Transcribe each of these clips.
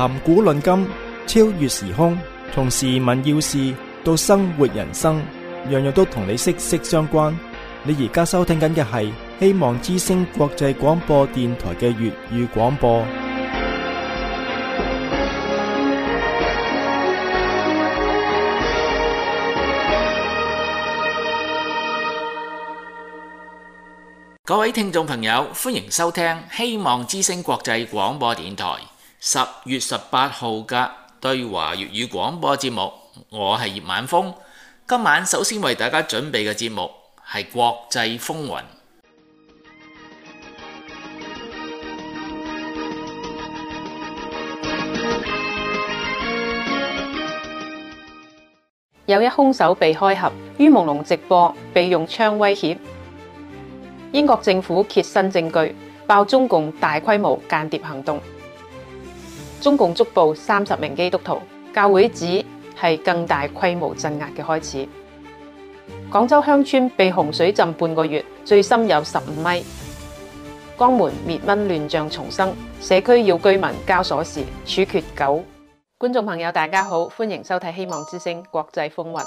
談古論今，超越時空，從時聞要事到生活人生，樣樣都同你息息相關。你而家收聽緊嘅係希望之聲國際廣播電台嘅粵語廣播。 各位聽眾朋友，歡迎收聽希望之聲國際廣播電台10月18號嘅對華粵語廣播節目。我係葉晚風，今晚首先為大家準備嘅節目係國際風雲。 有一兇手被開盒，于朦朧直播被用槍威脅。英國政府揭新證據，爆中共大規模間諜行動。中共捉捕30名基督徒，教會指係更大規模鎮壓嘅開始。廣州鄉村被洪水浸半個月，最深有15米。江門滅蚊亂象重生，社區要居民交鎖匙，處決狗。觀眾朋友大家好，歡迎收睇希望之聲國際風雲。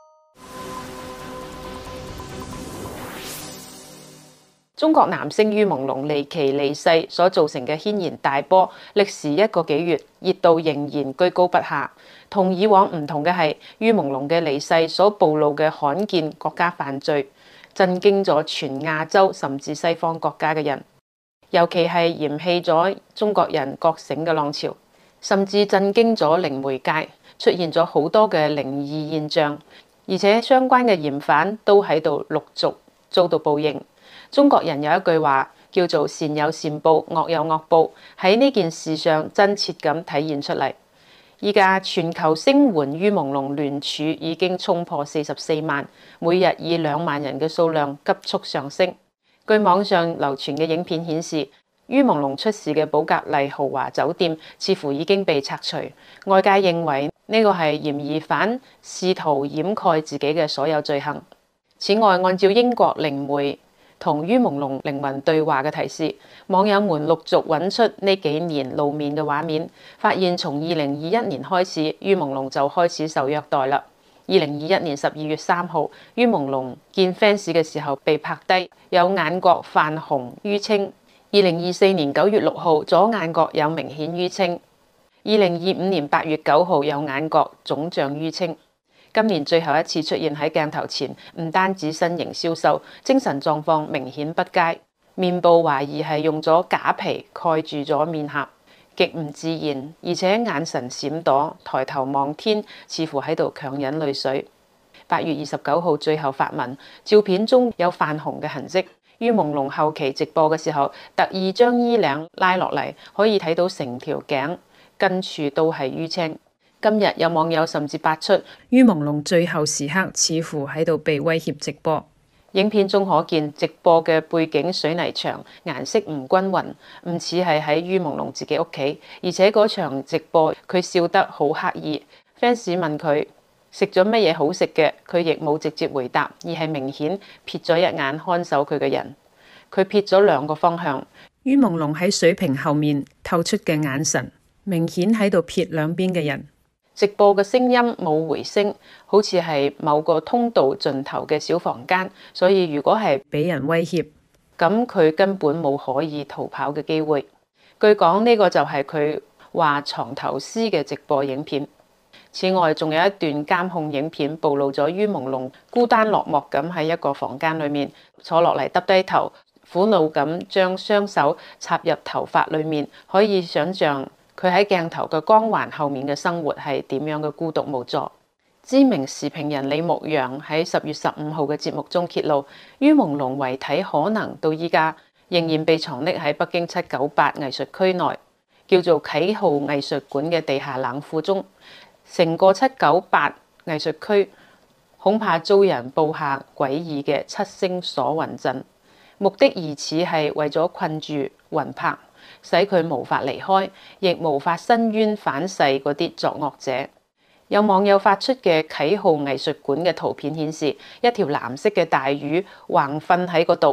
中國男星于朦朧離奇離世所造成嘅軒然大波，歷時1個幾月，熱度仍然居高不下。同以往唔同嘅係，于朦朧嘅離世所暴露嘅罕見國家犯罪，震驚咗全亞洲甚至西方國家嘅人，尤其係嫌棄咗中國人覺醒嘅浪潮，甚至震驚咗靈媒界，出現咗好多嘅靈異現象，而且相關嘅嫌犯都喺度陸續遭到報應。中國人有一句話叫做善有善報，惡有惡報，喺呢件事上真切咁體現出嚟。依家全球聲援于朦朧聯署已經衝破44萬，每日以2萬人嘅數量急速上升。據網上流傳嘅影片顯示，于朦朧出事嘅寶格麗豪華酒店似乎已經被拆除，外界認為呢個係嫌疑犯試圖掩蓋自己嘅所有罪行。此外，按照英國靈媒同于朦朧靈魂對話嘅提示，網友們陸續揾出呢幾年露面嘅畫面，發現從2021年開始，于朦朧就開始受虐待啦。2021年12月3號，于朦朧見 fans 嘅時候被拍低，有眼角泛紅淤青。2024年9月6號，左眼角有明顯淤青。2025年8月9號，有眼角腫脹淤青。今年最後一次出現喺鏡頭前，唔單止身形消瘦，精神狀況明顯不佳，面部懷疑係用咗假皮蓋住咗面頰，極唔自然，而且眼神閃躲，抬頭望天，似乎喺度強忍淚水。8月29號最後發文，照片中有泛紅嘅痕跡。于朦朧後期直播嘅時候，特意將衣領拉落嚟，可以睇到成條頸跟處都係淤青。今日有網友甚至爆出于朦朧最後時刻似乎喺度被威脅直播。影片中可見直播嘅背景水泥牆顏色唔均勻，唔似係喺于朦朧自己屋企，而且嗰場直播佢笑得好刻意。fans 問佢食咗乜嘢好食嘅，佢亦冇直接回答，而係明顯瞥咗一眼看守佢嘅人。佢瞥咗2個方向，于朦朧喺水瓶後面透出嘅眼神，明顯喺度瞥兩邊嘅人。直播嘅聲音冇回聲，好似係某個通道盡頭嘅小房間，所以如果係俾人威脅，咁佢根本冇可以逃跑嘅機會。據講呢個就係佢話藏頭詩嘅直播影片。此外，仲有一段監控影片暴露咗于朦朧孤單落寞咁喺一個房間裏面坐落嚟，耷低頭，苦惱咁將雙手插入頭髮裏面，可以想象佢喺鏡頭嘅光環後面嘅生活係點樣嘅孤獨無助。知名時評人李牧陽喺10月15號嘅節目中揭露，于朦朧遺體可能到依家仍然被藏匿喺北京798藝術區內，叫做啟浩藝術館嘅地下冷庫中。成個798藝術區恐怕遭人布下詭異嘅7星鎖魂陣，目的疑似係為咗困住魂魄，使佢無法離開，亦無法申冤反噬嗰啲作惡者。有網友發出嘅啟浩藝術館嘅圖片顯示，一條藍色嘅大魚橫瞓喺嗰度，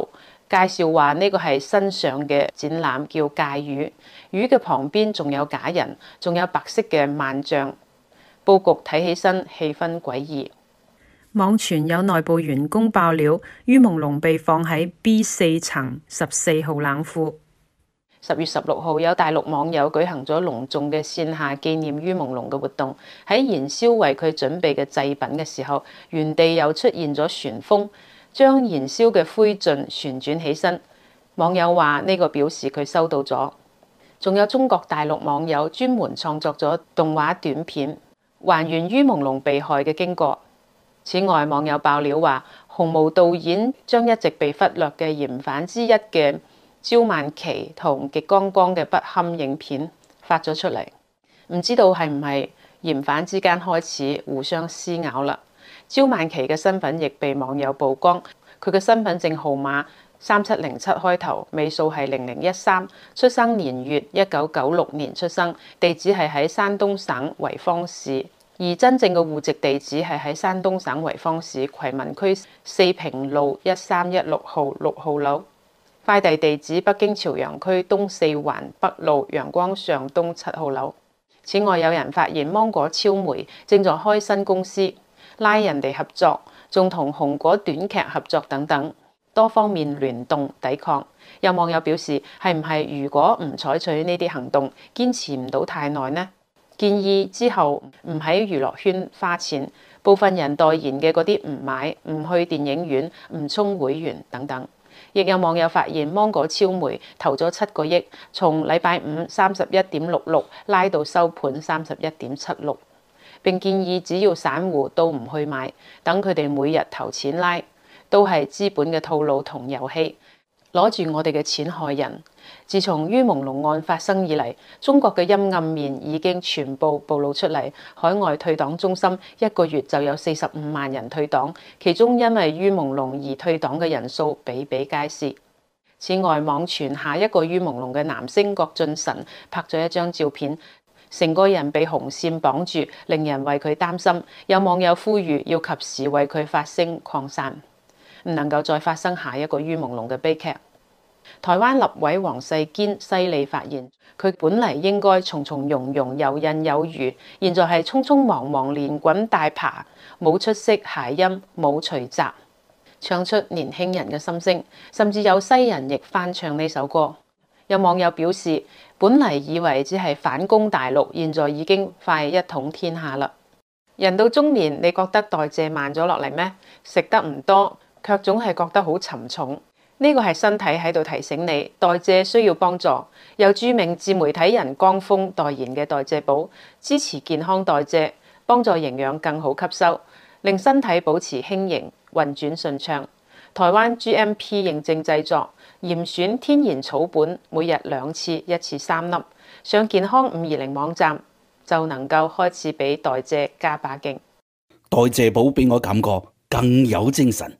介紹話呢個係新上嘅展覽，叫界魚。魚嘅旁邊仲有假人，仲有白色嘅萬象，佈局睇起身氣氛詭異。網傳有內部員工爆料，於朦朧被放喺 B4 層14號冷庫。10月16號，有大陸網友舉行咗隆重嘅線下紀念於朦朧嘅活動。喺燃燒為佢準備嘅祭品嘅時候，原地又出現咗旋風，將燃燒嘅灰燼旋轉起身。網友話呢個表示佢收到咗。仲有中國大陸網友專門創作咗動畫短片，還原於朦朧被害嘅經過。此外，網友爆料話，紅毛導演將一直被忽略嘅嫌犯之一嘅焦曼琪同極光光嘅不堪影片發咗出嚟，唔知道係唔係嫌犯之間開始互相撕咬啦。焦曼琪嘅身份亦被網友曝光，佢嘅身份證號碼3707開頭，尾數係0013，出生年月1996年出生，地址係喺山東省濰坊市，而真正嘅戶籍地址係喺山東省濰坊市葵民區四平路1316號6號樓。快遞地址北京朝陽區東四環北路陽光上東7號樓。此外，有人發現芒果超媒正在開新公司，拉人哋合作，仲同紅果短劇合作等等，多方面聯動抵抗。有網友表示，係唔係如果唔採取呢啲行動，堅持唔到太耐呢？建議之後唔喺娛樂圈花錢，部分人代言嘅嗰啲唔買，唔去電影院，唔充會員等等。亦有網友發現芒果超媒投咗7個億，從禮拜五31.66拉到收盤31.76，並建議只要散戶都唔去買，等佢哋每日投錢拉，都係資本嘅套路同遊戲，攞住我哋嘅錢害人。自從於朦朧案發生以嚟，中國嘅陰暗面已經全部暴露出嚟。海外退黨中心一個月就有45萬人退黨，其中因為於朦朧而退黨嘅人數比比皆是。此外，網傳下一個於朦朧嘅男星郭俊辰拍咗一張照片，成個人被紅線綁住，令人為佢擔心。有網友呼籲要及時為佢發聲擴散，唔能夠再發生下一個於朦朧嘅悲劇。台灣立委黃世堅犀利發言，佢本嚟應該從從容容游刃有餘，現在係匆匆忙忙連滾帶爬，冇出息諧音，冇隨集，唱出年輕人嘅心聲，甚至有西人亦翻唱呢首歌。有網友表示，本嚟以為只係反攻大陸，現在已經快一統天下啦。人到中年，你覺得代謝慢咗落嚟咩？食得唔多，卻總係覺得好沉重。呢個係身體喺度提醒你，代謝需要幫助。由著名自媒體人江峰代言嘅代謝寶，支持健康代謝，幫助營養更好吸收，令身體保持輕盈、運轉順暢。台灣 GMP 認證製作，嚴選天然草本，每日2次，一次3粒。上健康520網站就能夠開始俾代謝加把勁。 代謝寶俾我感覺更有精神。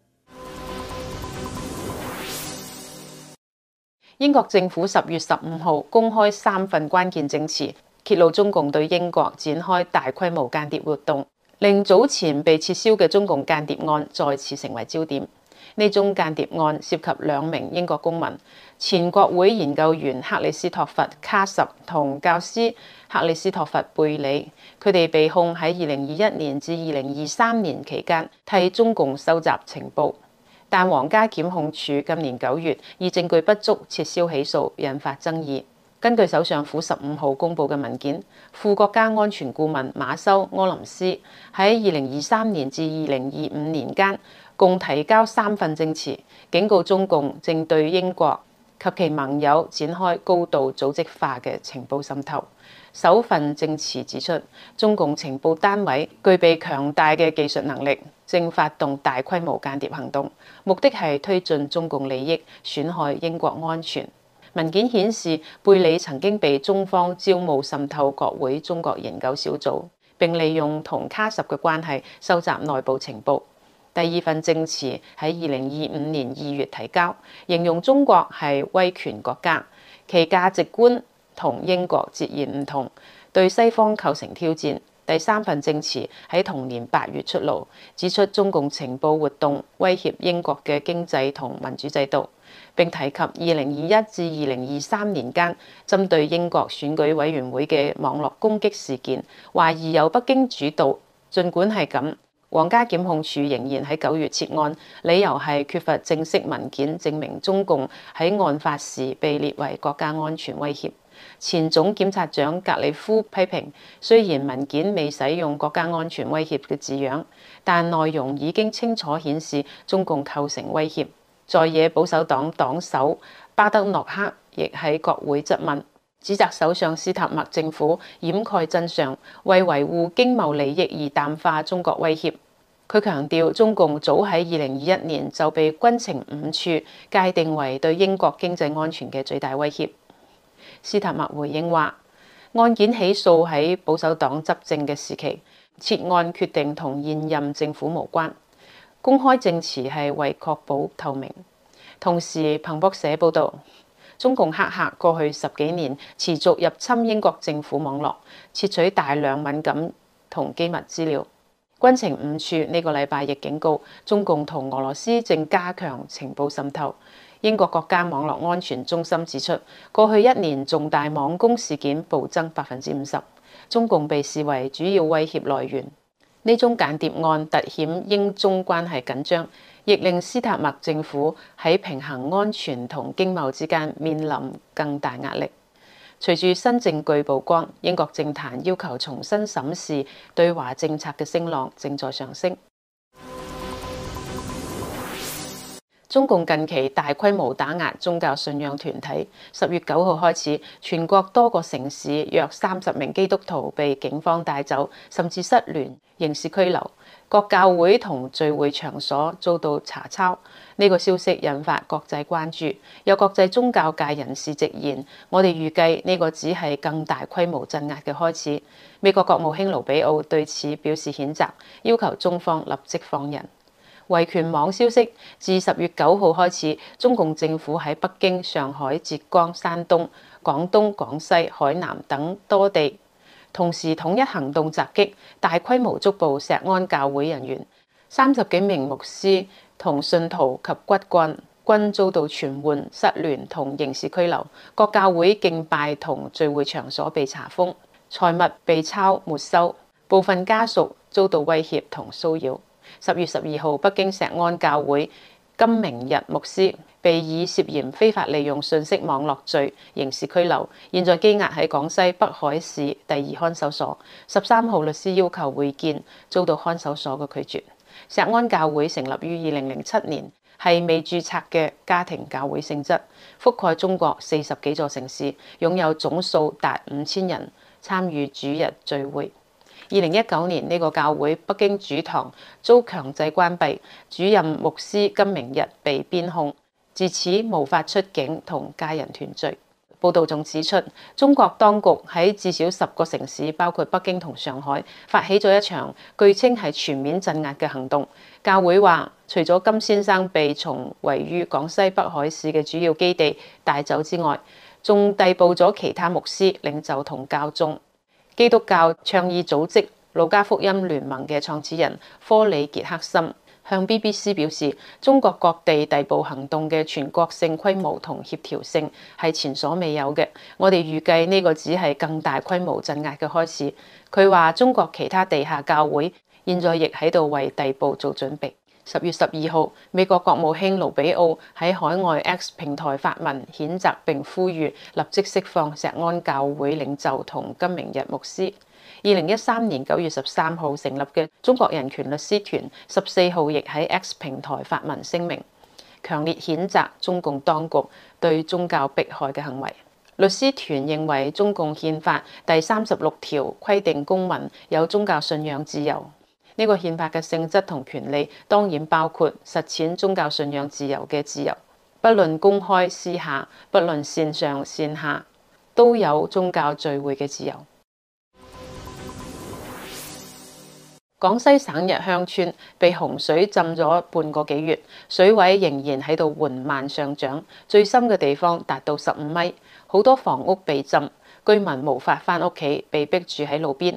英國政府10月15號公開3份關鍵證詞，揭露中共對英國展開大規模間諜活動，令早前被撤銷嘅中共間諜案再次成為焦點。呢宗間諜案涉及2名英國公民，前國會研究員克里斯托弗·卡什同教師克里斯托弗·貝里，佢哋被控喺2021年至2023年期間替中共收集情報。但皇家檢控處今年9月以證據不足撤銷起訴，引發爭議。根據首相府15號公佈嘅文件，副國家安全顧問馬修·柯林斯喺2023年至2025年間共提交3份證詞，警告中共正對英國及其盟友展開高度組織化嘅情報滲透。首份證詞指出，中共情報單位具備強大嘅技術能力，正發動大規模間諜行動，目的係推進中共利益，損害英國安全。文件顯示，貝里曾經被中方招募滲透國會中國研究小組，並利用同卡什嘅關係收集內部情報。第2份證詞喺2025年2月提交，形容中國係威權國家，其價值觀同英國截然唔同，對西方構成挑戰。 第3份證詞喺同年8月出爐，指出中共情報活動威脅英國嘅經濟同民主制度，並提及2021至2023年間針對英國選舉委員會嘅網絡攻擊事件，懷疑由北京主導。儘管係咁，皇家檢控處仍然喺9月撤案，理由係缺乏正式文件證明中共喺案發時被列為國家安全威脅。前總檢察長格里夫批評，雖然文件未使用國家安全威脅嘅字樣，但內容已經清楚顯示中共構成威脅。在野保守黨黨首巴德諾克亦喺國會質問，指責首相斯塔默政府掩蓋真相，為維護經貿利益而淡化中國威脅。佢強調，中共早喺2021年就被軍情5處界定為對英國經濟安全嘅最大威脅。斯塔默回應話，案件起訴喺保守黨執政嘅時期，撤案決定同現任政府無關，公開證詞係為確保透明。同時，彭博社報導，中共黑客過去10幾年持續入侵英國政府網絡，竊取大量敏感同機密資料。軍情5處呢個禮拜亦警告，中共同俄羅斯正加強情報滲透。英國國家網絡安全中心指出，過去1年重大網攻事件暴增50%，中共被視為主要威脅來源。呢宗間諜案凸顯英中關係緊張，亦令斯塔默政府喺平衡安全同經貿之間面臨更大壓力。隨住新證據曝光，英國政壇要求重新審視對華政策嘅聲浪正在上升。中共近期大規模打壓宗教信仰團體，10月9號開始，全國多個城市約30名基督徒被警方帶走，甚至失聯、刑事拘留。各教會同聚會場所遭到查抄。呢個消息引發國際關注，有國際宗教界人士直言，我哋預計呢個只係更大規模鎮壓嘅開始。美國國務卿盧比奧對此表示譴責，要求中方立即放人。維權網消息，自10月9號開始，中共政府喺北京、上海、浙江、山東、廣東、廣西、海南等多地同時統一行動襲擊，大規模捉捕石安教會人員，30幾名牧師同信徒及骨幹均遭到傳喚、失聯同刑事拘留。各教會敬拜同聚會場所被查封，財物被抄沒收，部分家屬遭到威脅同騷擾。10月12號，北京石安教會金明日牧師被以涉嫌非法利用信息網絡罪刑事拘留，現在羈押喺廣西北海市第2看守所。13號律師要求會見，遭到看守所嘅拒絕。石安教會成立於2007年，係未註冊嘅家庭教會性質，覆蓋中國40幾座城市，擁有總數達5000人參與主日聚會。2019年呢個教會北京主堂遭強制關閉，主任牧師金明日被鞭控，自此無法出境同家人團聚。報道仲指出，中國當局喺至少10個城市，包括北京同上海，發起咗一場據稱係全面鎮壓嘅行動。教會話，除咗金先生被從位於廣西北海市嘅主要基地帶走之外，仲逮捕咗其他牧師、領袖同教眾。基督教倡議組織路加福音聯盟嘅創始人科里傑克森向 BBC 表示，中國各地逮捕行動嘅全國性規模同協調性係前所未有嘅。我哋預計呢個只係更大規模鎮壓嘅開始。佢話中國其他地下教會現在亦喺度為逮捕做準備。10月12號，美國國務卿盧比奧喺海外 X 平台發文譴責並呼籲立即釋放石安教會領袖同金明日牧師。2013年9月13號成立嘅中國人權律師團14號亦喺 X 平台發文聲明，強烈譴責中共當局對宗教迫害嘅行為。律師團認為中共憲法第36條規定公民有宗教信仰自由。呢個憲法嘅性質同權利當然包括實踐宗教信仰自由嘅自由，不論公開私下，不論線上線下，都有宗教聚會嘅自由。廣西省日鄉村被洪水浸咗半個幾月，水位仍然喺度緩慢上漲，最深嘅地方達到15米，好多房屋被浸，居民無法返屋企，被逼住喺路邊。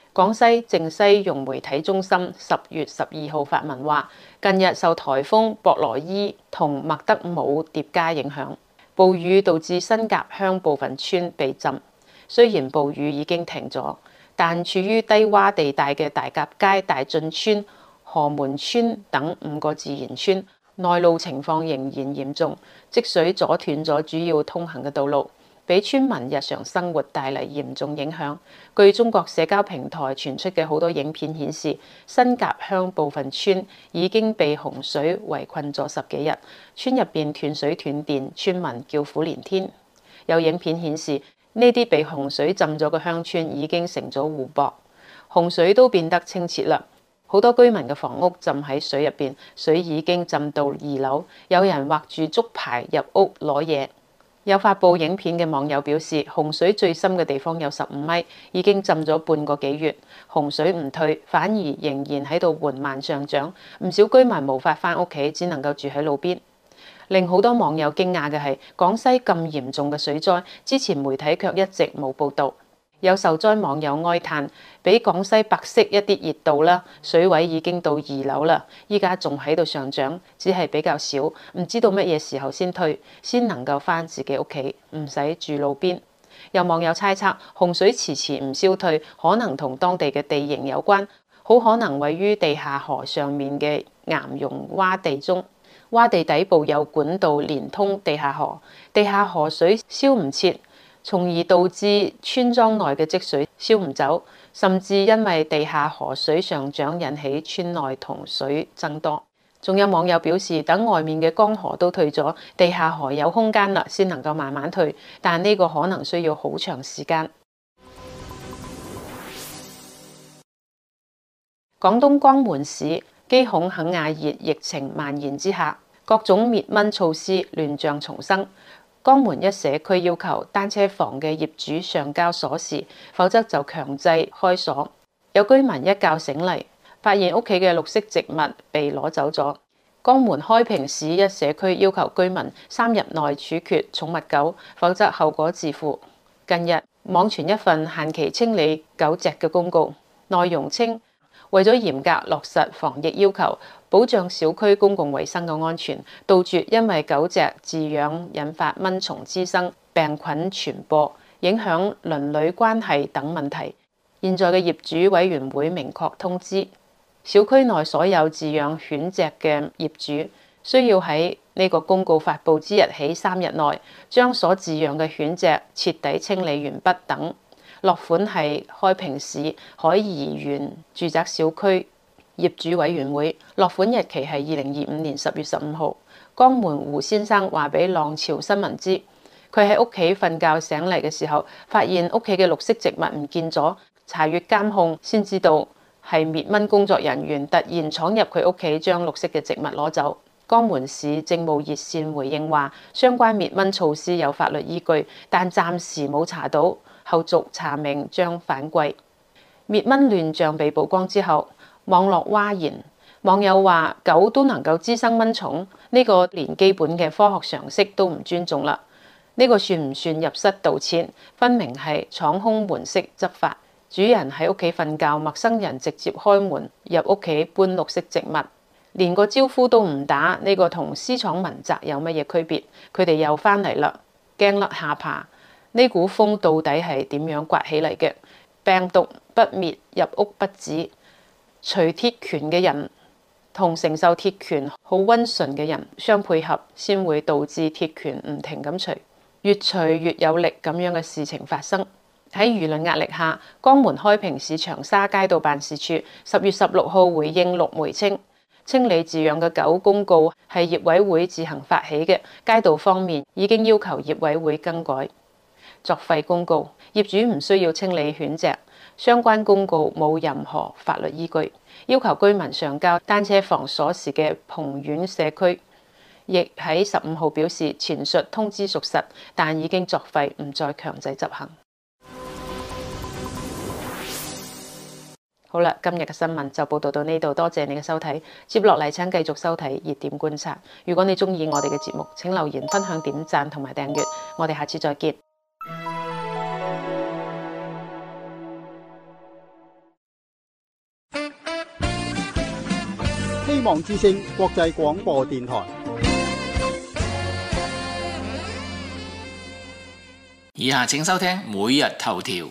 廣西靖西融媒體中心10月12號發文話，近日受颱風博羅伊同麥德姆疊加影響，暴雨導致新甲鄉部分村被浸。雖然暴雨已經停咗，但處於低洼地帶嘅大甲街、大進村、河門村等5個自然村，內路情況仍然嚴重，積水阻斷咗主要通行嘅道路，俾村民日常生活帶嚟嚴重影響。據中國社交平台傳出嘅好多影片顯示，新甲鄉部分村已經被洪水圍困咗10幾日，村入邊斷水斷電，村民叫苦連天。有影片顯示，呢啲被洪水浸咗嘅鄉村已經成咗湖泊，洪水都變得清澈啦。好多居民嘅房屋浸喺水入邊，水已經浸到2樓，有人畫住竹牌入屋攞嘢。有發布影片嘅網友表示，洪水最深嘅地方有15米，已經浸咗半個幾月，洪水唔退，反而仍然喺度緩慢上漲。唔少居民無法返屋企，只能夠住喺路邊。令好多網友驚訝嘅係，廣西咁嚴重嘅水災，之前媒體卻一直冇報導。有受災網友哀嘆，比廣西百色一啲熱度啦，水位已經到2樓啦，依家仲喺度上漲，只係比較少，唔知道乜嘢時候先退，先能夠返自己屋企，唔使住路邊。有網友猜測，洪水遲遲唔消退，可能同當地嘅地形有關，好可能位於地下河上面嘅岩溶洼地中，洼地底部有管道連通地下河，地下河水消唔切，從而導致村莊內嘅積水消唔走，甚至因為地下河水上漲引起村內塘水增多。仲有網友表示，等外面嘅江河都退咗，地下河有空間啦，先能夠慢慢退，但呢個可能需要好長時間。廣東江門市基孔肯亞熱疫情蔓延之下，各種滅蚊措施亂象叢生。江門一社區要求單車房嘅業主上交鎖匙，否則就強制開鎖。有居民一覺醒嚟，發現屋企嘅綠色植物被攞走咗。江門開平市一社區要求居民3日內處決寵物狗，否則後果自負。近日網傳一份限期清理狗隻嘅公告，內容稱，為咗嚴格落實防疫要求，保障小區公共衛生嘅安全，杜絕因為狗隻飼養引發蚊蟲滋生、病菌傳播、影響鄰里關係等問題。現在嘅業主委員會明確通知，小區內所有飼養犬隻嘅業主，需要喺呢個公告發布之日起3日內，將所飼養嘅犬隻徹底清理完畢等。落款係開平市海怡園住宅小區業主委員會，落款日期係2025年10月15號。江門胡先生話俾浪潮新聞知，佢喺屋企瞓覺醒嚟嘅時候，發現屋企嘅綠色植物唔見咗，查閱監控先知道係滅蚊工作人員突然闖入佢屋企，將綠色嘅植物攞走。江門市政務熱線回應話，相關滅蚊措施有法律依據，但暫時冇查到。後續查明將反歸。滅蚊亂象被曝光之後，網絡譁然，網友話狗都能夠滋生蚊蟲，呢個連基本嘅科學常識都唔尊重啦。呢個算唔算入室盜竊？分明係闖空門式執法。主人喺屋企瞓覺，陌生人直接開門入屋企搬綠色植物，連個招呼都唔打，呢個同私闖民宅有乜嘢區別？佢哋又返嚟啦，驚甩下巴。呢股風到底係點樣刮起嚟嘅？病毒不滅，入屋不止。除鐵拳嘅人同承受鐵拳好溫順嘅人相配合，先會導致鐵拳唔停咁除，越除越有力咁樣嘅事情發生。喺輿論壓力下，江門開平市長沙街道辦事處10月16號回應陸媒稱，清理飼養嘅狗公告係業委會自行發起嘅，街道方面已經要求業委會更改。作廢公告，業主唔需要清理犬隻，相關公告冇任何法律依據。要求居民上交單車房鎖匙嘅蓬縣社區，亦喺15號表示前述通知屬實，但已經作廢，唔再強制執行。好啦，今日嘅新聞就報道到呢度，多謝你嘅收睇。接落嚟請繼續收睇熱點觀察。如果你鍾意我哋嘅節目，請留言、分享、點讚同埋訂閱。我哋下次再見。 希望之聲國際廣播電台。 以下請收聽每日頭條。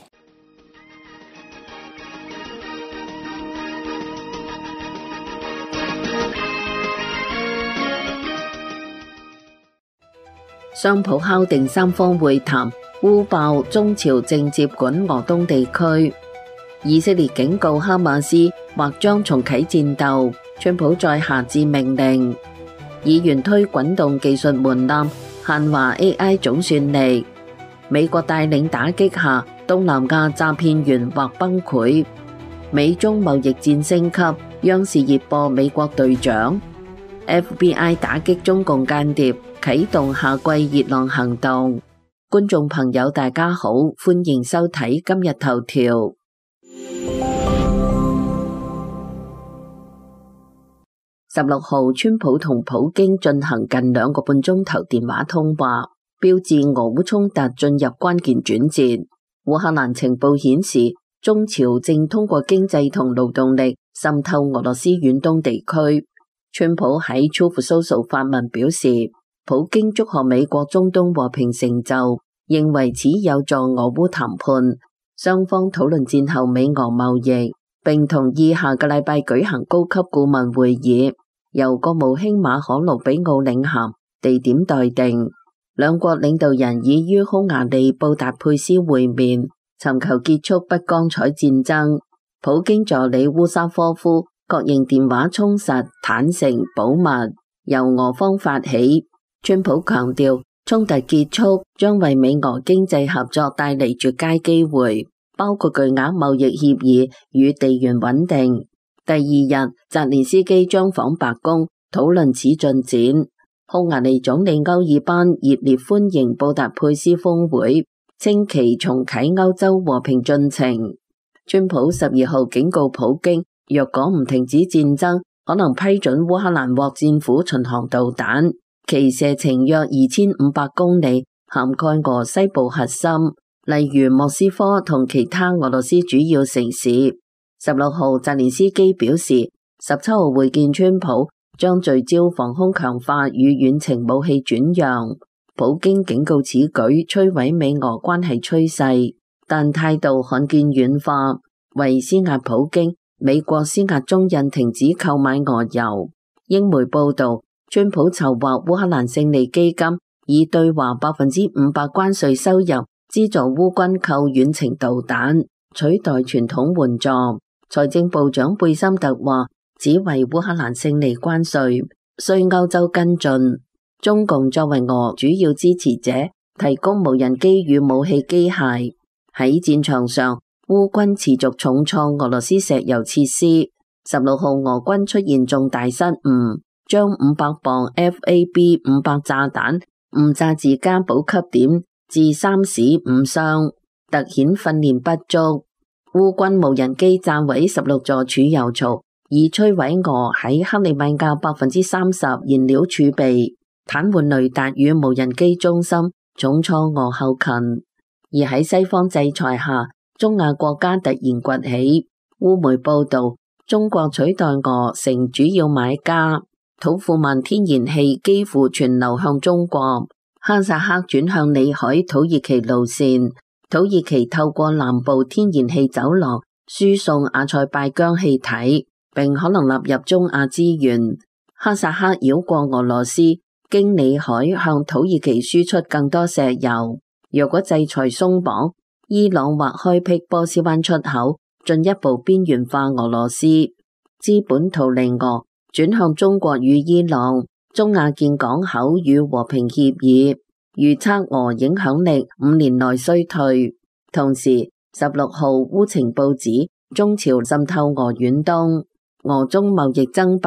商普敲定三方會談，烏爆中朝正接管俄東地區。以色列警告哈馬斯或將重啟戰鬥，川普再下至命令。議員推滾動技術門檻，限華 AI 總算力。美國帶領打擊下，東南亞詐騙員或崩潰。美中貿易戰升級，央視熱播美國隊長。FBI 打擊中共間諜，啟動夏季熱浪行動。觀眾朋友大家好，歡迎收睇今日頭條。16號，川普同普京進行近2個半鐘頭電話通話，標誌俄烏衝突進入關鍵轉折。烏克蘭情報顯示，中朝正通過經濟同勞動力滲透俄羅斯遠東地區。川普喺 Truth Social 發文表示，普京祝賀美國中東和平成就，認為此有助俄烏談判。雙方討論戰後美俄貿易，並同意下個禮拜舉行高級顧問會議，由國務卿馬可魯比奧領銜，地點待定。兩國領導人已於匈牙利布達佩斯會面，尋求結束不光彩戰爭。普京助理烏沙科夫確認電話充實、坦誠、保密，由俄方發起。川普強調，衝突結束將為美俄經濟合作帶嚟絕佳機會，包括巨額貿易協議與地緣穩定。第二日，澤連斯基將訪白宮，討論此進展。匈牙利總理歐爾班熱烈歡迎布達佩斯峰會，稱其重啟歐洲和平進程。川普12號警告普京，若果唔停止戰爭，可能批准烏克蘭獲戰斧巡航導彈，其射程約2500公里，涵蓋俄西部核心，例如莫斯科同其他俄羅斯主要城市。16號，澤連斯基表示，17號會見川普，將聚焦防空強化與遠程武器轉讓。普京警告此舉摧毀美俄關係趨勢，但態度看見軟化，為施壓普京，美國施壓中印停止購買俄油。英媒報道，川普籌劃烏克蘭勝利基金，以對華5%關稅收入資助烏軍購遠程導彈，取代傳統援助。財政部長貝森特話，只為烏克蘭勝利關稅，需歐洲跟進。中共作為俄主要支持者，提供無人機與武器機械。喺戰場上，烏軍持續重創俄羅斯石油設施。16號，俄軍出現重大失誤，將500磅 FAB-500炸彈誤炸自家補給點，致3死5傷，凸顯訓練不足。烏軍無人機炸毀16座儲油槽，以摧毀俄喺克里米亞30%燃料儲備，癱瘓雷達與無人機中心，重創俄後勤。而喺西方制裁下，中亞國家突然崛起。烏媒報道，中國取代俄成主要買家，土庫曼天然氣幾乎全流向中國，哈薩克轉向裏海土耳其路線。土耳其透過南部天然氣走廊輸送阿塞拜疆氣體，並可能納入中亞資源。哈薩克繞過俄羅斯，經裏海向土耳其輸出更多石油。若果制裁鬆綁，伊朗或開闢波斯灣出口，進一步邊緣化俄羅斯。資本逃離俄，轉向中國與伊朗。中亞建港口與和平協議，預測俄影響力5年內衰退。同時，16號烏情報指中朝滲透俄遠東，俄中貿易增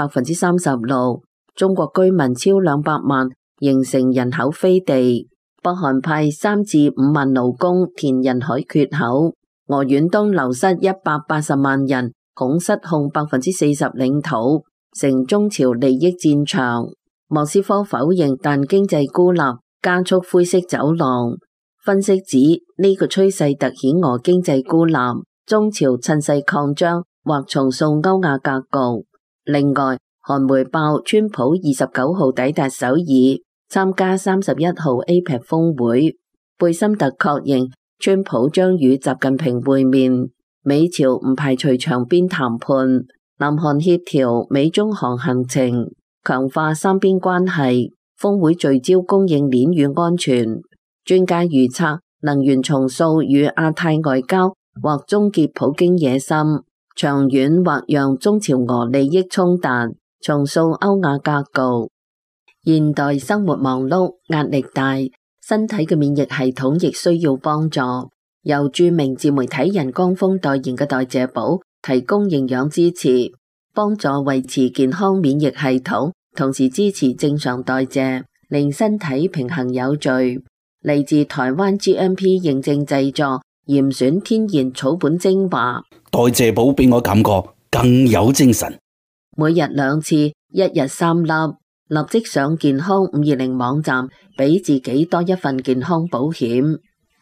36%，中國居民超200萬，形成人口飛地。北韓派3至5萬勞工填人海缺口，俄遠東流失180萬人，恐失控40%領土，成中朝利益戰場。莫斯科否認，但經濟孤立，加速灰色走廊。分析指呢個趨勢凸顯俄經濟孤立，中朝趁勢擴張或重塑歐亞格局。另外， 韓媒報，川普29號抵達首爾，參加31號 APEC 峰會。貝森特確認，川普將與習近平會面。美朝唔排除場邊談判。南韓協調美中韓行程，強化三邊關係。峰會聚焦供應鏈與安全。專家預測，能源重塑與亞太外交或終結普京野心，長遠或讓中朝俄利益衝突，重塑歐亞格局。現代生活忙碌，壓力大，身體嘅免疫系統亦需要幫助。由著名自媒體人江峰代言嘅代謝寶提供營養支持，幫助維持健康免疫系統，同時支持正常代謝，令身體平衡有序。嚟自台灣 GMP 認證製作，嚴選天然草本精華。 代謝寶俾我感覺更有精神。 每日2次，一日3粒。立即上健康520網站，俾自己多一份健康保險。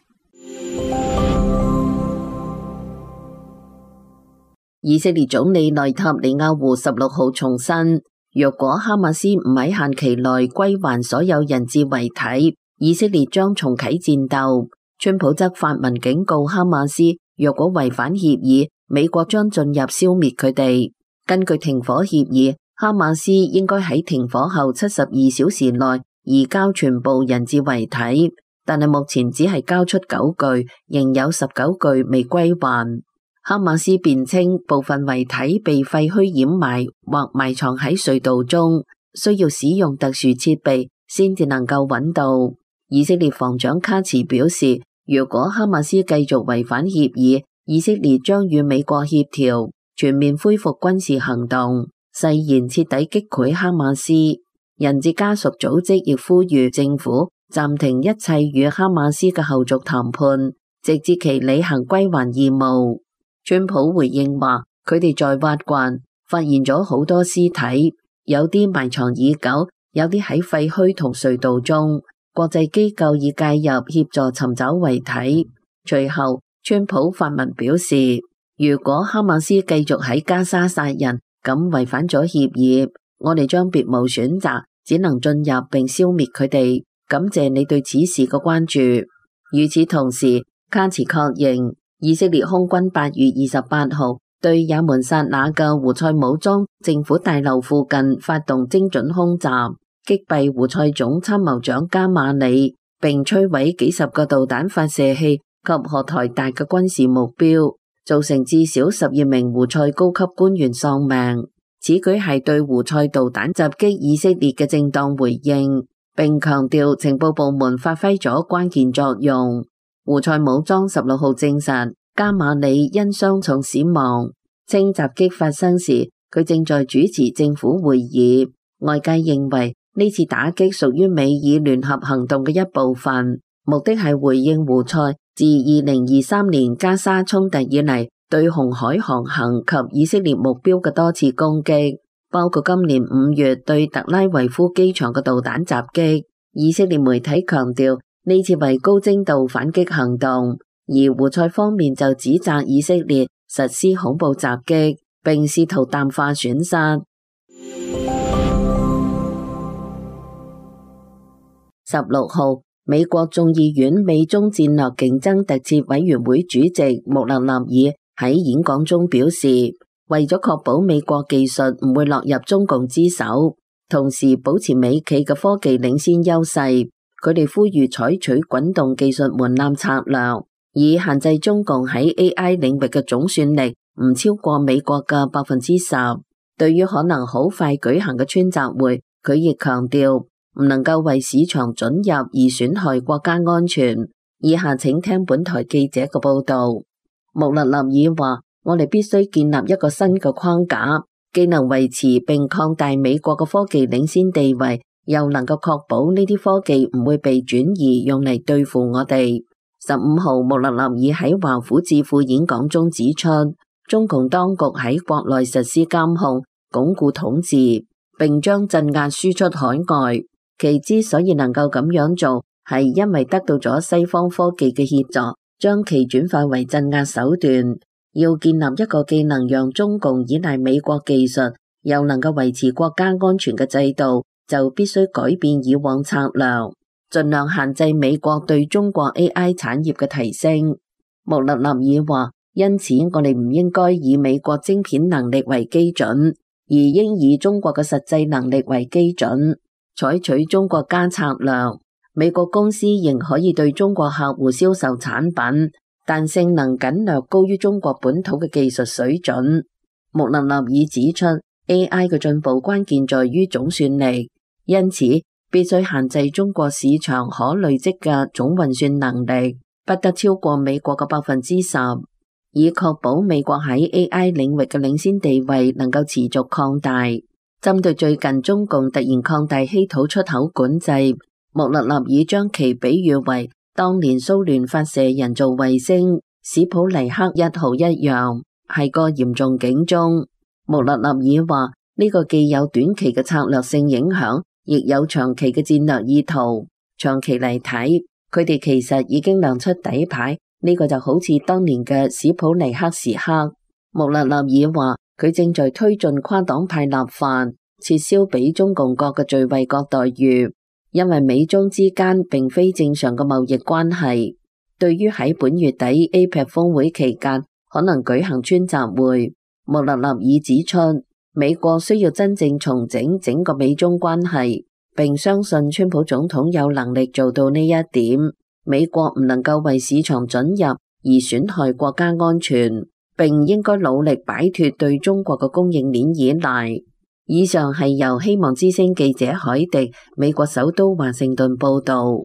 以色列總理內塔尼亞胡16號重申，若果哈馬斯唔喺限期內歸還所有人質遺體，以色列將重啟戰鬥。川普則發文警告哈馬斯，若果違反協議，美國將進入消滅佢哋。根據停火協議，哈馬斯應該喺停火後72小時內移交全部人質遺體，但係目前只係交出9具，仍有19具未歸還。哈馬斯辯稱部分遺體被廢墟掩埋或埋藏喺隧道中，需要使用特殊設備先至能夠揾到。以色列防長卡茨表示，如果哈馬斯繼續違反協議，以色列將與美國協調全面恢復軍事行動，誓言徹底擊潰哈馬斯。人質家屬組織亦呼籲政府暫停一切與哈馬斯嘅後續談判，直至其履行歸還義務。川普回應話，佢哋在挖掘，發現咗好多屍體，有啲埋藏已久，有啲喺廢墟同隧道中。國際機構已介入協助尋找遺體。隨後，川普發文表示，如果哈馬斯繼續喺加沙殺人，咁違反咗協議，我哋將別無選擇，只能進入並消滅佢哋。感謝你對此事嘅關注。與此同時，卡茨確認，以色列空軍8月28號對也門薩那嘅胡塞武裝政府大樓附近發動精準空襲，擊斃胡塞總參謀長加馬里，並摧毀幾十個導彈發射器及荷台達嘅軍事目標，造成至少12名胡塞高級官員喪命。此舉係對胡塞導彈襲擊以色列嘅正當回應，並強調情報部門發揮咗關鍵作用。胡塞武裝16號證實加馬里因傷重死亡，稱襲擊發生時佢正在主持政府會議。外界認為呢次打擊屬於美以聯合行動嘅一部分，目的係回應胡塞自2023年加沙衝突以嚟對紅海航行及以色列目標嘅多次攻擊，包括今年5月對特拉維夫機場嘅導彈襲擊。以色列媒體強調呢次為高精度反擊行動，而胡塞方面就指責以色列實施恐怖襲擊，並試圖淡化損失。16號，美國眾議院美中戰略競爭特設委員會主席穆勒納爾喺演講中表示，為咗確保美國技術唔會落入中共之手，同時保持美企嘅科技領先優勢，佢哋呼籲採取滾動技術門檻策略，以限制中共喺 AI 領域嘅總算力唔超過美國嘅10%。對於可能好快舉行嘅川習會，佢亦強調唔能夠為市場准入而損害國家安全。以下請聽本台記者嘅報道。穆勒納爾話，我哋必須建立一個新嘅框架，既能維持並擴大美國嘅科技領先地位，又能夠確保呢啲科技唔會被轉移用嚟對付我哋。15號，穆勒納爾喺華府智庫演講中指出，中共當局喺國內實施監控，鞏固統治，並將鎮壓輸出海外。其之所以能夠咁樣做，係因為得到咗西方科技嘅協助，將其轉化為鎮壓手段。要建立一個既能讓中共依賴美國技術， 又能夠維持國家安全嘅制度，就必須改變以往策略，盡量限制美國對中國 AI 產業嘅提升。穆勒納爾話，因此我哋唔應該以美國晶片能力為基準，而應以中國嘅實際能力為基準，採取中國加策略。美國公司仍可以對中國客戶銷售產品，但性能僅略高於中國本土嘅技術水準。穆勒納爾指出， AI 嘅進步關鍵在於總算力，因此必須限制中國市場可累積嘅總運算能力，不得超過美國嘅10%，以確保美國喺 AI 領域嘅領先地位能夠持續擴大。針對最近中共突然擴大稀土出口管制，穆勒納爾將其比喻為當年蘇聯發射人造衛星史普尼克1號一樣，係個嚴重警鐘。穆勒納爾話，呢個既有短期嘅策略性影響，亦有長期嘅戰略意圖。長期嚟睇，佢哋其實已經亮出底牌，呢個就好似當年嘅史普尼克時刻。穆勒納爾話，佢正在推進跨黨派立法，撤銷俾中共國嘅最惠國待遇，因為美中之間並非正常嘅貿易關係。對於喺本月底 APEC 峰會期間可能舉行川習會，穆勒納爾指出，美國需要真正重整整個美中關係，並相信川普總統有能力做到呢一點。美國唔能夠為市場准入而損害國家安全，並應該努力擺脫對中國嘅供應鏈依賴。以上係由希望之聲記者海迪美國首都華盛頓報道。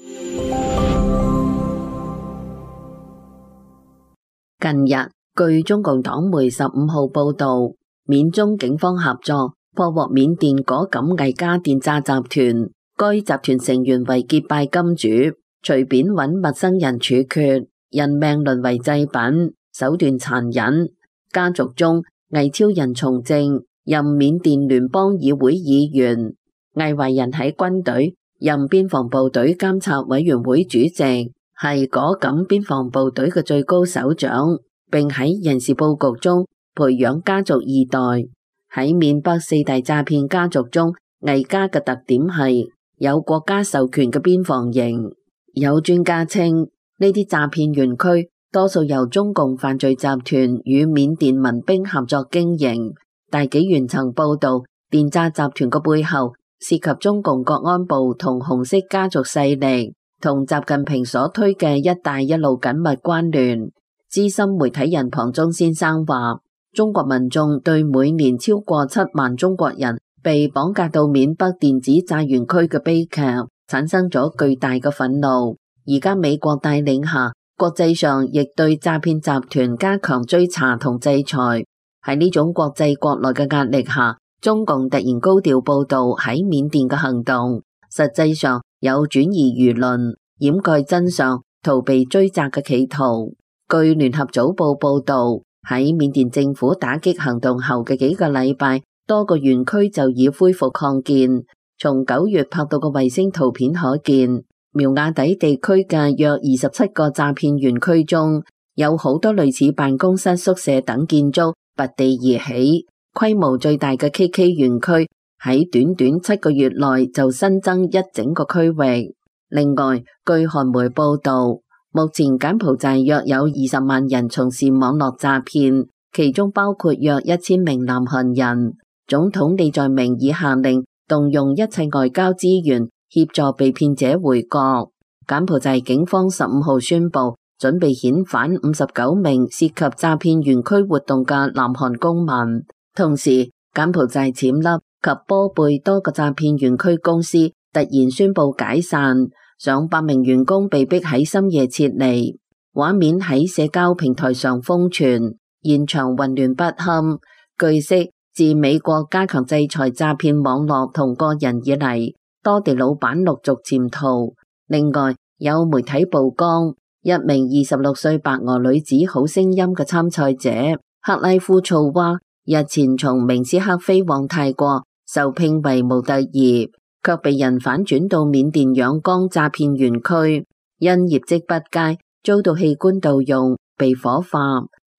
近日，據中共黨媒15號報道，緬中警方合作破獲緬甸果敢毅家電詐集團，該集團成員為結拜金主，隨便揾陌生人處決，人命淪為祭品，手段殘忍。家族中，毅超人從政，任緬甸聯邦議會議員；毅懷仁喺軍隊任邊防部隊監察委員會主席，係果敢邊防部隊嘅最高首長，並喺人事佈局中培養家族二代。喺緬北4大詐騙家族中，毅家嘅特點係有國家授權嘅邊防營。有專家稱，呢啲詐騙園區多數由中共犯罪集團與緬甸民兵合作經營。大紀元曾報道，電詐集團嘅背後涉及中共國安部同紅色家族勢力，同習近平所推嘅一帶一路緊密關聯。資深媒體人龐中先生話，中國民眾對每年超過7萬中國人被綁架到緬北電子詐園區嘅悲劇產生咗巨大嘅憤怒。而家美國帶領下，國際上亦對詐騙集團加強追查同制裁。喺呢種國際國內嘅壓力下，中共突然高調報道喺緬甸嘅行動，實際上有轉移輿論、掩蓋真相、逃避追責嘅企圖。據聯合早報報道，喺緬甸政府打擊行動後嘅幾個禮拜，多個園區就已恢復擴建。從9月拍到嘅衛星圖片可見，苗瓦底地區嘅約27個詐騙園區中，有好多類似辦公室、宿舍等建築拔地而起。規模最大嘅 KK 園區喺短短7個月內就新增一整個區域。另外，據韓媒報道，目前柬埔寨約有20萬人從事網絡詐騙，其中包括約1000名南韓人。總統李在明已下令動用一切外交資源協助被騙者回國。柬埔寨警方15號宣布準備遣返59名涉及詐騙園區活動嘅南韓公民。同時，柬埔寨暹粒及波貝多個詐騙園區公司突然宣布解散。上百名員工被逼喺深夜撤離，畫面喺社交平台上瘋傳，現場混亂不堪。據悉，自美國加強制裁詐騙網絡同個人以嚟，多地老闆陸續潛逃。另外，有媒體曝光一名26歲白俄女子好聲音嘅參賽者克拉夫措娃，日前從明斯克飛往泰國，受聘為模特兒，卻被人反轉到緬甸仰光詐騙園區，因業績不佳，遭到器官盜用，被火化。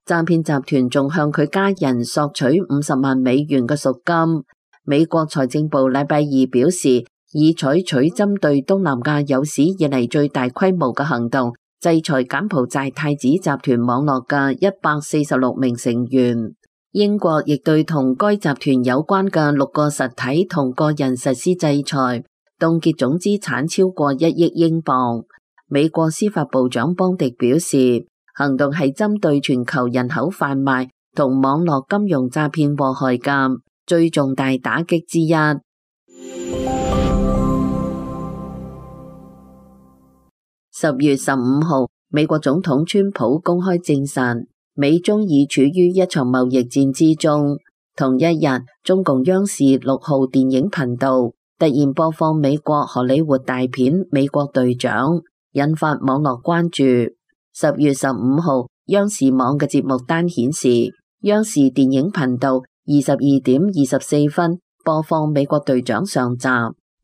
詐騙集團仲向佢家人索取50萬美元嘅贖金。美國財政部禮拜二表示，已採取針對東南亞有史以嚟最大規模嘅行動，制裁柬埔寨太子集團網絡嘅146名成員。英國亦對同該集團有關嘅6個實體同個人實施制裁，凍結總資產超過1億英鎊。美國司法部長邦迪表示，行動係針對全球人口販賣同網絡金融詐騙禍害嘅最重大打擊之一。10月15號，美國總統川普公開證實，美中已處於一場貿易戰之中。同一日，中共央視6號電影頻道突然播放美國荷里活大片《美國隊長》，引發網絡關注。10月15號，央視網嘅節目單顯示，央視電影頻道22點24分播放《美國隊長》上集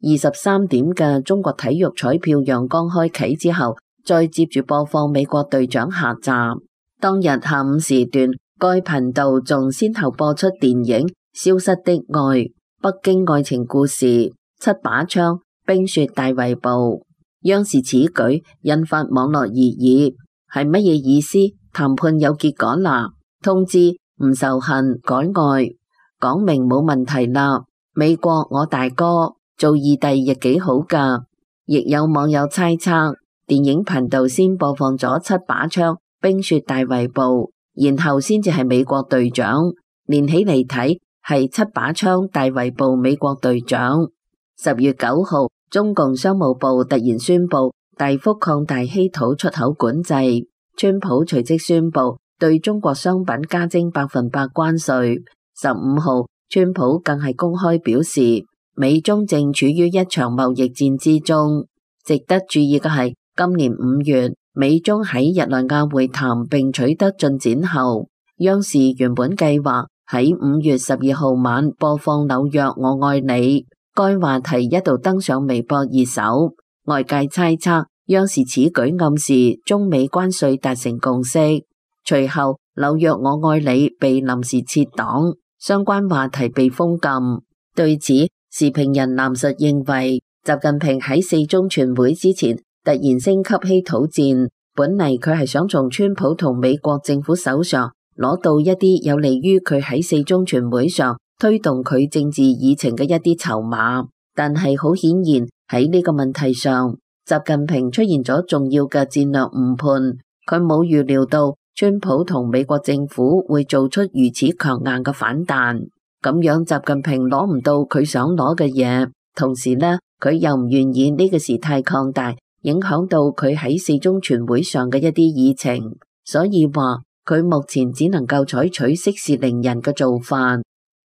，23點嘅中國體育彩票陽光開啟之後，再接住播放《美國隊長》下集。當日下午時段，該頻道仲先後播出電影《消失的愛》、《北京愛情故事》、《七把槍》、《冰雪大圍捕》。央視此舉引發網絡熱議，係乜嘢意思？談判有結果啦，通知唔仇恨改愛，講明冇問題啦。美國我大哥做二弟亦幾好噶。亦有網友猜測，電影頻道先播放咗七把槍、冰雪大圍捕，然後先至係美國隊長，連起嚟睇係七把槍大圍捕美國隊長。10月9號，中共商務部突然宣布大幅擴大稀土出口管制，川普隨即宣布對中國商品加徵100%關稅。15號，川普更係公開表示，美中正處於一場貿易戰之中。值得注意嘅係，今年5月，美中喺日內瓦會談並取得進展後，央視原本計劃喺5月12號晚播放紐約我愛你，該話題一度登上微博熱搜。外界猜測，央視此舉暗示中美關稅達成共識。隨後，紐約我愛你被臨時撤檔，相關話題被封禁。對此，時評人藍述認為，習近平喺4中全會之前突然升級稀土戰，本嚟佢係想從川普同美國政府手上攞到一啲有利於佢喺4中全會上推動佢政治議程嘅一啲籌碼，但係好顯然喺呢個問題上，習近平出現咗重要嘅戰略誤判，佢冇預料到川普同美國政府會做出如此強硬嘅反彈，咁樣習近平攞唔到佢想攞嘅嘢，同時呢，佢又唔願意呢個事態擴大，影響到佢喺4中全會上嘅一啲議程，所以話佢目前只能夠採取息事寧人嘅做法。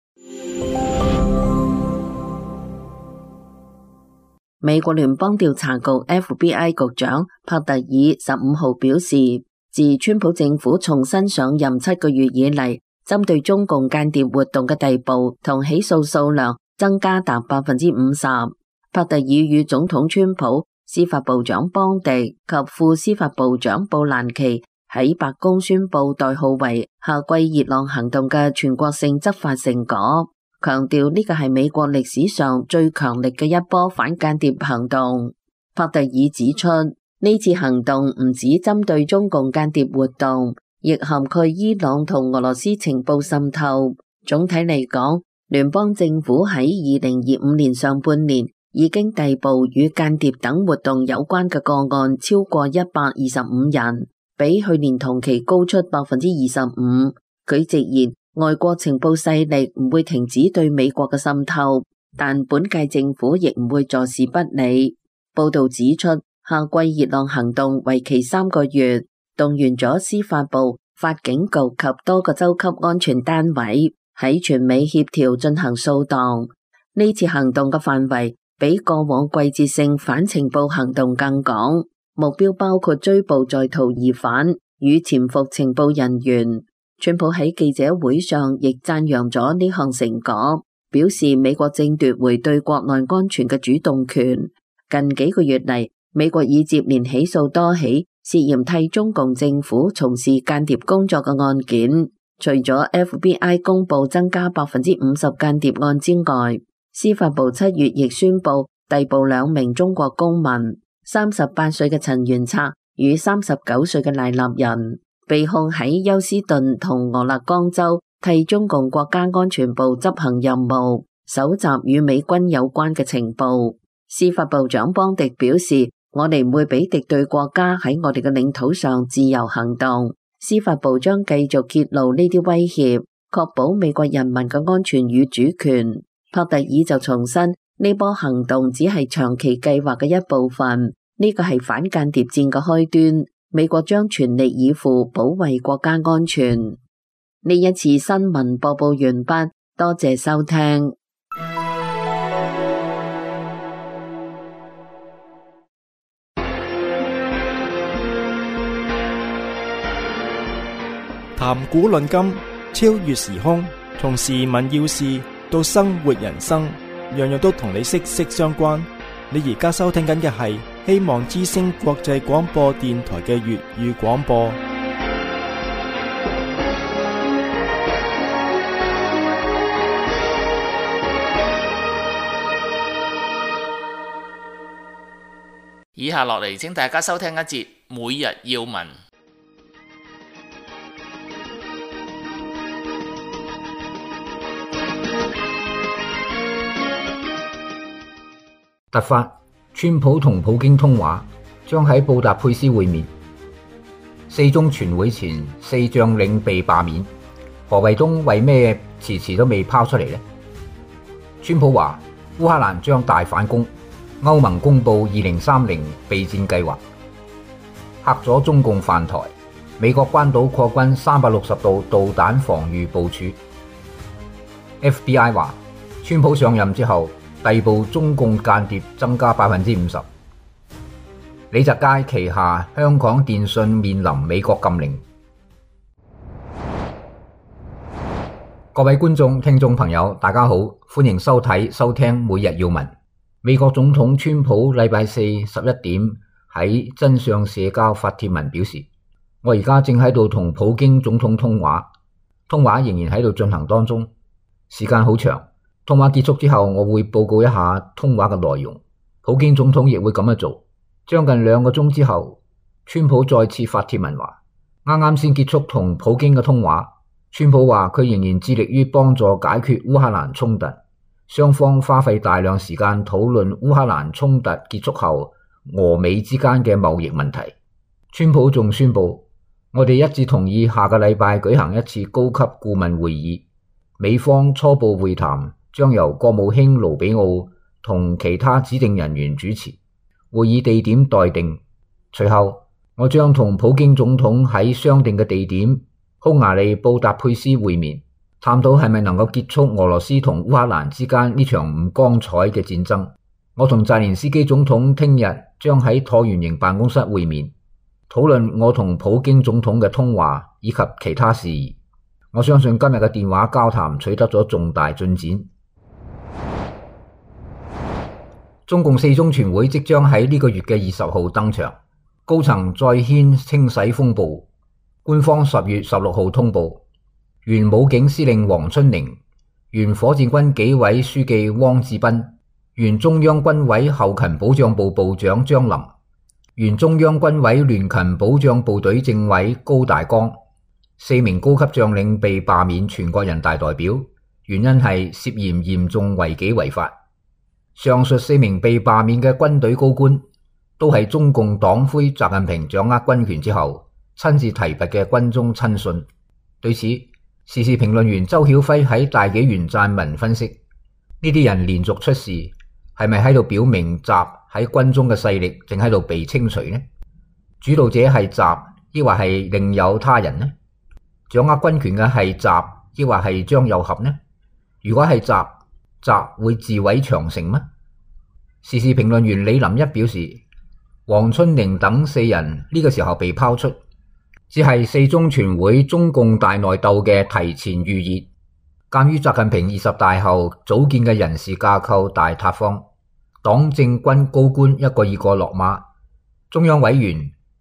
美國聯邦調查局 FBI 局長帕特爾15號表示，自川普政府重新上任7個月以嚟，針對中共間諜活動嘅逮捕同起訴數量增加達 50%。帕特爾與總統川普、司法部長邦迪及副司法部長布蘭奇喺白宮宣布代號為夏季熱浪行動嘅全國性執法成果，強調呢個係美國歷史上最強力嘅一波反間諜行動。帕特爾指出，呢次行動唔止針對中共間諜活動，亦涵蓋伊朗同俄羅斯情報滲透。總體嚟講，聯邦政府喺2025年上半年已經逮捕與間諜等活動有關嘅個案超過125人，比去年同期高出 25%。佢直言，外國情報勢力唔會停止對美國嘅滲透，但本屆政府亦唔會坐視不理。報道指出，夏季熱浪行動為期3個月，動員咗司法部、法警局及多個州級安全單位喺全美協調進行掃蕩。呢次行動嘅範圍比過往季節性反情報行動更廣，目標包括追捕在逃疑犯與潛伏情報人員。川普喺記者會上亦讚揚咗呢項成果，表示美國正奪回對國內安全嘅主動權。近幾個月嚟，美國已接連起訴多起涉嫌替中共政府從事間諜工作嘅案件，除咗 FBI 公布增加50%間諜案之外，司法部7月亦宣布逮捕2名中國公民，38歲嘅陳元策與39歲嘅賴立人，被控喺休斯頓同俄勒岡州替中共國家安全部執行任務，搜集與美軍有關嘅情報。司法部長邦迪表示，我哋唔會俾敵對國家喺我哋嘅領土上自由行動。司法部將繼續揭露呢啲威脅，確保美國人民嘅安全與主權。帕特爾就重申，呢波行動只係長期計劃嘅一部分，呢個係反間諜戰嘅開端。美國將全力以赴保衛國家安全。呢一次新聞播報完畢，多謝收聽。 談古論今，超越時空，從時聞要事到生活人生，樣樣都同你息息相關。你而家收聽緊嘅係希望之聲國際廣播電台嘅粵語廣播。 以下落嚟，請大家收聽一節每日要聞。 突發，川普同普京通話，將喺布達佩斯會面。4中全會前4將領被罷免，何衛東為咩遲遲都未拋出嚟呢？川普話烏克蘭將大反攻，歐盟公布2030備戰計劃，嚇咗中共犯台。美國關島擴軍360度導彈防禦部署。FBI 話川普上任之後，逮捕中共間諜增加50%。李澤楷旗下香港電訊面臨美國禁令。各位觀眾、聽眾朋友，大家好，歡迎收睇、收聽每日要聞。美國總統川普禮拜四11點喺真相社交發帖文表示，我而家正喺度同普京總統通話，通話仍然喺度進行當中，時間好長。通話結束之後，我會報告一下通話嘅內容。普京總統亦會咁樣做。將近2個鐘之後，川普再次發帖文話，啱啱先結束同普京嘅通話。川普話佢仍然致力於幫助解決烏克蘭衝突，雙方花費大量時間討論烏克蘭衝突結束後俄美之間嘅貿易問題。川普仲宣布，我哋一致同意下個禮拜舉行一次高級顧問會議，美方初步會談將由國務卿盧比奧同其他指定人員主持，會議地點待定。隨後我將同普京總統喺商定嘅地點匈牙利布達佩斯會面，探討係咪能夠結束俄羅斯同烏克蘭之間呢場唔光彩嘅戰爭。我同澤連斯基總統聽日將喺橢圓形辦公室會面，討論我同普京總統嘅通話以及其他事宜。我相信今日嘅電話交談取得咗重大進展。中共4中全會即將喺呢個月嘅20號登場，高層再掀清洗風暴。官方10月16號通報，原武警司令黃春寧、原火箭軍紀委書記汪志斌、原中央軍委後勤保障部部長張林、原中央軍委聯勤保障部隊政委高大江4名高級將領被罷免全國人大代表，原因係涉嫌嚴重違紀違法。上述4名被罷免嘅軍隊高官，都係中共黨魁習近平掌握軍權之後親自提拔嘅軍中親信。對此，時事評論員周曉輝喺大紀元撰文分析，呢啲人連續出事，係咪喺度表明習喺軍中嘅勢力正喺度被清除呢？主導者係習，抑或係另有他人呢？掌握軍權嘅係習，抑或係張又俠呢？如果係習，習會自毀長城嗎？時事評論員李林一表示，黃春寧等4人呢個時候被拋出，只係4中全會中共大內鬥嘅提前預熱。鑒於習近平20大後組建嘅人事架構大塌方，黨政軍高官一個一個落馬，中央委員、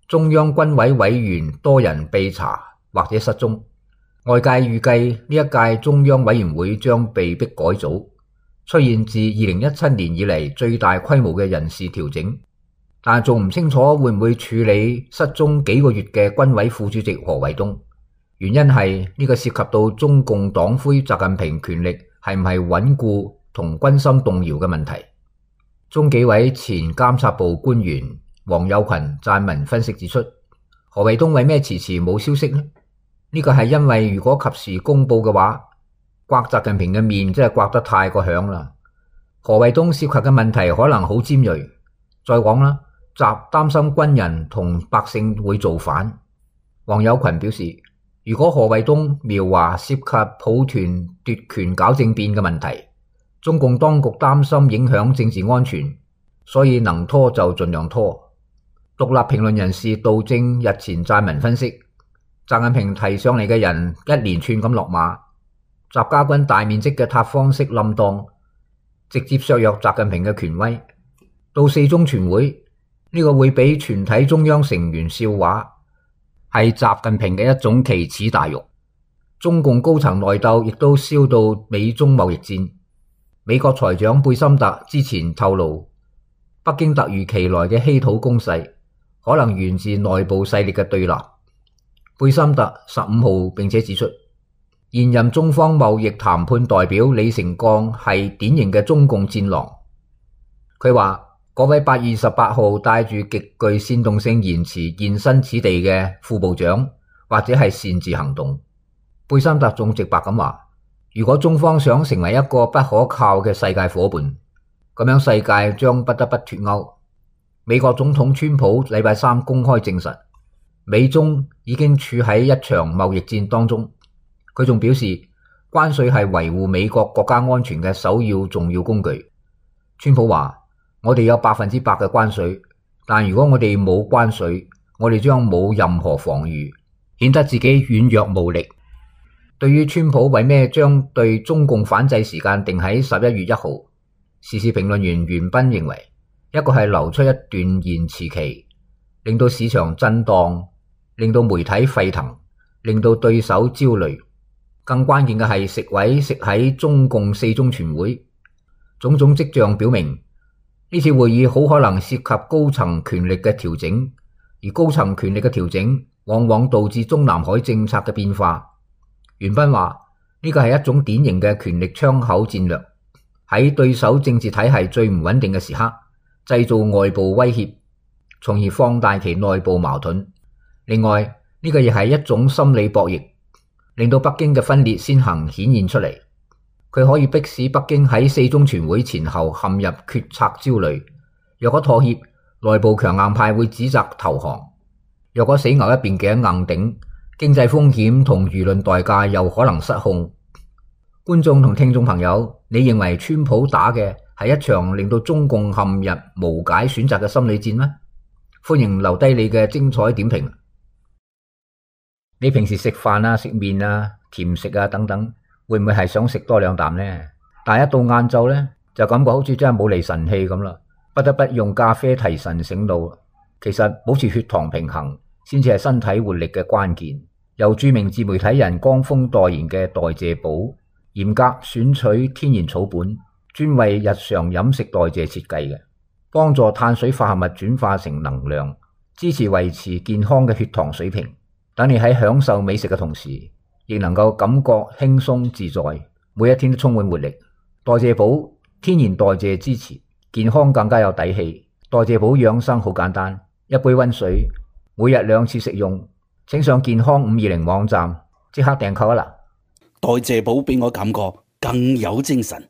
中央軍委委員多人被查或者失蹤。外界預計呢一屆中央委員會將被迫改組，出現自2017年以嚟最大規模嘅人事調整，但仲唔清楚會唔會處理失蹤幾個月嘅軍委副主席何衛東。原因係呢個涉及到中共黨魁習近平權力係唔係穩固同軍心動搖嘅問題。中紀委前監察部官員黃有群撰文分析指出，何衛東為咩遲遲冇消息呢？呢個係因為如果及時公布嘅話，刮習近平嘅面真係刮得太過響啦。何衛東涉及嘅問題可能好尖銳。再講啦，習擔心軍人同百姓會造反。黃有群表示，如果何衛東描畫涉及抱團奪權搞政變嘅問題，中共當局擔心影響政治安全，所以能拖就盡量拖。獨立評論人士杜正日前撰文分析，習近平提上嚟嘅人一連串咁落馬，習家軍大面積嘅塌方式冧檔，直接削弱習近平嘅權威。到四中全會，呢個會俾全體中央成員笑話，係習近平嘅一種奇恥大辱。中共高層內鬥亦都燒到美中貿易戰。美國財長貝森特之前透露，北京突如其來嘅稀土攻勢可能源自內部勢力嘅對立。貝森特15號並且指出，現任中方貿易談判代表李成鋼係典型嘅中共戰狼。佢話嗰位8月28號帶住極具煽動性言辭現身此地嘅副部長或者係擅自行動。貝森特仲直白咁話，如果中方想成為一個不可靠嘅世界夥伴，咁樣世界將不得不脫鈎。美國總統川普禮拜三公開證實，美中已經處喺一場貿易戰當中。佢仲表示，關稅係維護美國國家安全嘅首要重要工具。川普話，我哋有100%嘅關稅，但如果我哋冇關稅，我哋將冇任何防禦，顯得自己軟弱無力。對於川普為咩將對中共反制時間定喺11月1號，時事評論員袁斌認為，一個係留出一段延遲期，令到市場震盪，令到媒體沸騰，令到對手焦慮。更關鍵嘅係食位食喺中共四中全會，種種跡象表明呢次會議好可能涉及高層權力嘅調整，而高層權力嘅調整往往導致中南海政策嘅變化。袁斌話，呢個係一種典型嘅權力窗口戰略，喺對手政治體系最唔穩定嘅時刻製造外部威脅，從而放大其內部矛盾。另外，呢個亦係一種心理博弈，令到北京嘅分裂先行顯現出嚟。佢可以迫使北京喺四中全會前後陷入決策焦慮。若果妥協，內部強硬派會指責投降；若果死牛一邊頸硬頂，經濟風險同輿論代價又可能失控。觀眾同聽眾朋友，你認為川普打嘅係一場令到中共陷入無解選擇嘅心理戰咩？歡迎留低你嘅精彩點評。你平時食飯啊、食麵啊、甜食啊等等，會唔會係想食多兩啖呢？但係一到晏晝呢，就感覺好似真係冇嚟神氣咁啦，不得不用咖啡提神醒腦。其實保持血糖平衡先至係身體活力嘅關鍵。由著名自媒體人江峰代言嘅代謝寶，嚴格選取天然草本，專為日常飲食代謝設計嘅，幫助碳水化合物轉化成能量，支持維持健康嘅血糖水平。等你喺享受美食嘅同時，亦能夠感覺輕鬆自在，每一天都充滿活力。代謝寶天然代謝支持，健康更加有底氣。代謝寶養生好簡單，一杯溫水，每日2次食用。請上健康520網站即刻訂購啦！ 代謝寶俾我感覺更有精神。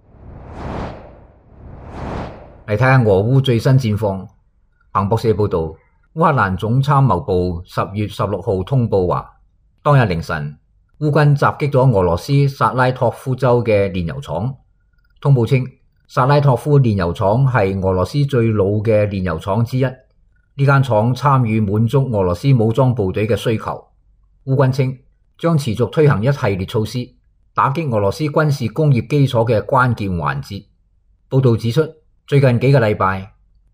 嚟睇下俄烏最新戰況。彭博社報道，烏克蘭總參謀部10月16號通報話，當日凌晨烏軍襲擊咗俄羅斯薩拉托夫州嘅煉油廠。通報稱，薩拉托夫煉油廠係俄羅斯最老嘅煉油廠之一。呢間廠參與滿足俄羅斯武裝部隊嘅需求。烏軍稱將持續推行一系列措施，打擊俄羅斯軍事工業基礎嘅關鍵環節。報道指出，最近幾個禮拜，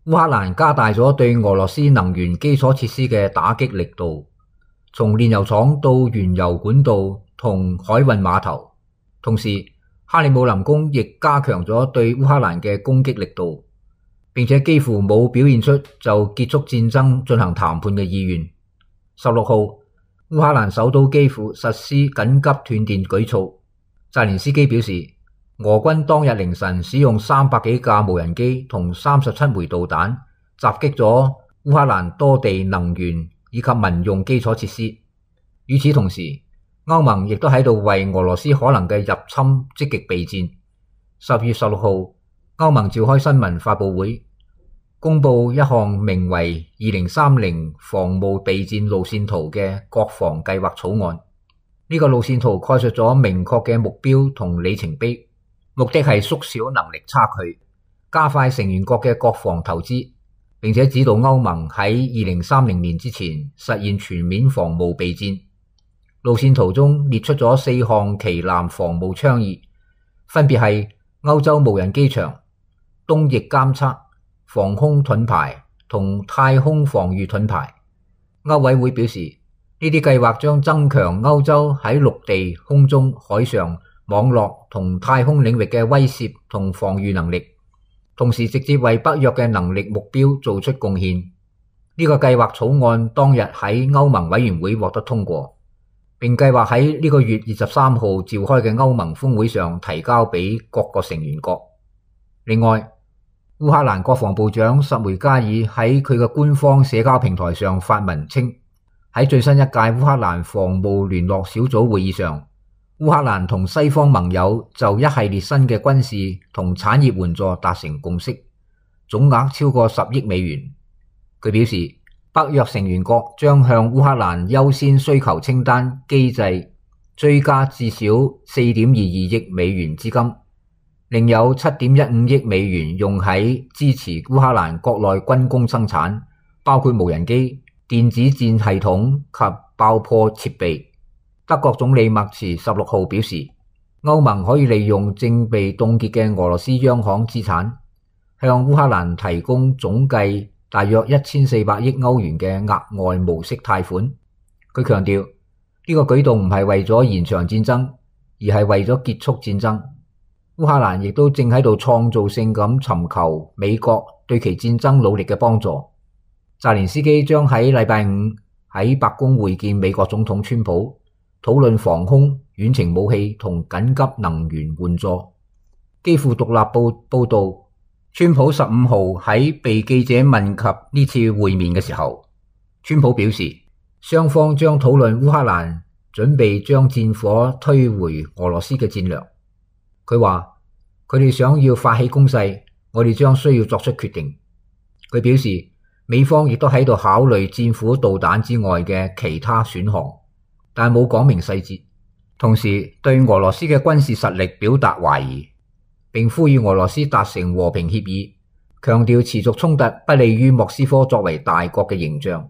烏克蘭加大咗對俄羅斯能源基礎設施嘅打擊力度，從煉油廠到原油管道同海運碼頭。同時，克里姆林宮亦加強咗對烏克蘭嘅攻擊力度，並且幾乎冇表現出就結束戰爭進行談判嘅意願。16號，烏克蘭首都基輔實施緊急斷電舉措。澤連斯基表示，俄軍當日凌晨使用300幾架無人機同37枚導彈襲擊咗烏克蘭多地能源以及民用基礎設施。與此同時，歐盟亦都喺度為俄羅斯可能嘅入侵積極備戰。10月16號，歐盟召開新聞發佈會，公布一項名為2030防務備戰路線圖嘅國防計劃草案。呢個路線圖概述咗明確嘅目標同里程碑，目的係縮小能力差距，加快成員國嘅國防投資，並且指導歐盟喺2030年之前實現全面防務備戰。路線圖中列出咗4項旗艦防務倡議，分別係歐洲無人機場、東翼監測、防空盾牌同太空防禦盾牌。歐委會表示，呢啲計劃將增強歐洲喺陸地、空中、海上、網絡同太空領域嘅威懾同防禦能力，同時直接為北約嘅能力目標做出貢獻。呢個計劃草案當日喺歐盟委員會獲得通過，並計劃喺呢個月23號召開嘅歐盟峰會上提交俾各個成員國。另外，烏克蘭國防部長什梅加爾喺佢嘅官方社交平台上發文稱，喺最新一屆烏克蘭防務聯絡小組會議上，烏克蘭同西方盟友就一系列新嘅軍事同產業援助達成共識，總額超過10億美元。佢表示，北約成員國將向烏克蘭優先需求清單機制追加至少 4.22 億美元資金，另有 7.15 億美元用喺支持烏克蘭國內軍工生產，包括無人機、電子戰系統及爆破設備。德國總理默茨16號表示，歐盟可以利用正被凍結嘅俄羅斯央行資產，向烏克蘭提供總計大約1400億歐元嘅額外無息貸款。佢強調，呢個舉動唔係為咗延長戰爭，而係為咗結束戰爭。烏克蘭亦都正喺度創造性咁尋求美國對其戰爭努力嘅幫助。澤連斯基將喺禮拜5喺白宮會見美國總統川普，討論防空、遠程武器同緊急能源援助。基輔獨立報報道，川普15號喺被記者問及呢次會面嘅時候，川普表示，雙方將討論烏克蘭準備將戰火推回俄羅斯嘅戰略。佢話，佢哋想要發起攻勢，我哋將需要作出決定。佢表示，美方亦都喺度考慮戰斧導彈之外嘅其他選項，但冇講明細節，同時對俄羅斯嘅軍事實力表達懷疑，並呼籲俄羅斯達成和平協議，強調持續衝突不利於莫斯科作為大國嘅形象。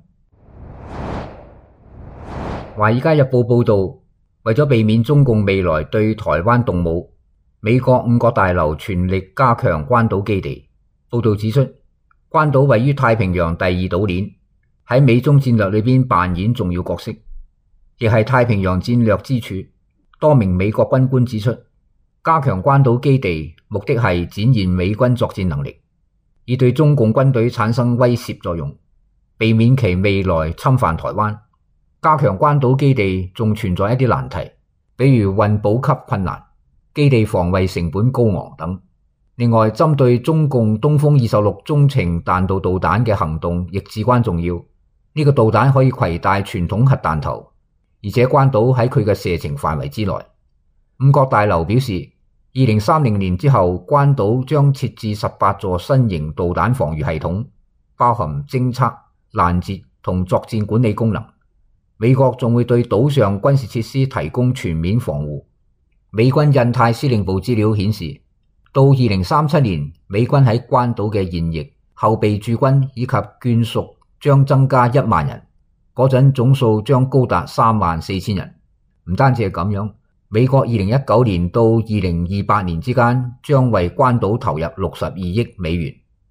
華爾街日報報道，為咗避免中共未來對台灣動武，美國五角大樓全力加強關島基地。報道指出，關島位於太平洋第2島鏈，喺美中戰略裏邊扮演重要角色，亦係太平洋戰略支柱。多名美國軍官指出，加強關島基地目的係展現美軍作戰能力，以對中共軍隊產生威懾作用，避免其未來侵犯台灣。加強關島基地仲存在一啲難題，比如運補給困難、基地防衛成本高昂等。另外，針對中共東風26中程彈道導彈嘅行動亦至關重要。呢個導彈可以攜帶傳統核彈頭，而且關島喺佢嘅射程範圍之內。五角大樓表示，2030年之後，關島將設置18座新型導彈防禦系統，包含偵測、攔截同作戰管理功能。美國仲會對島上軍事設施提供全面防護。美軍印太司令部資料顯示，到2037年，美軍喺關島嘅現役、後備駐軍以及眷屬將增加1萬人，嗰陣總數將高達34000人。唔單止係咁樣，美國2019年到2028年之間將為關島投入62億美元。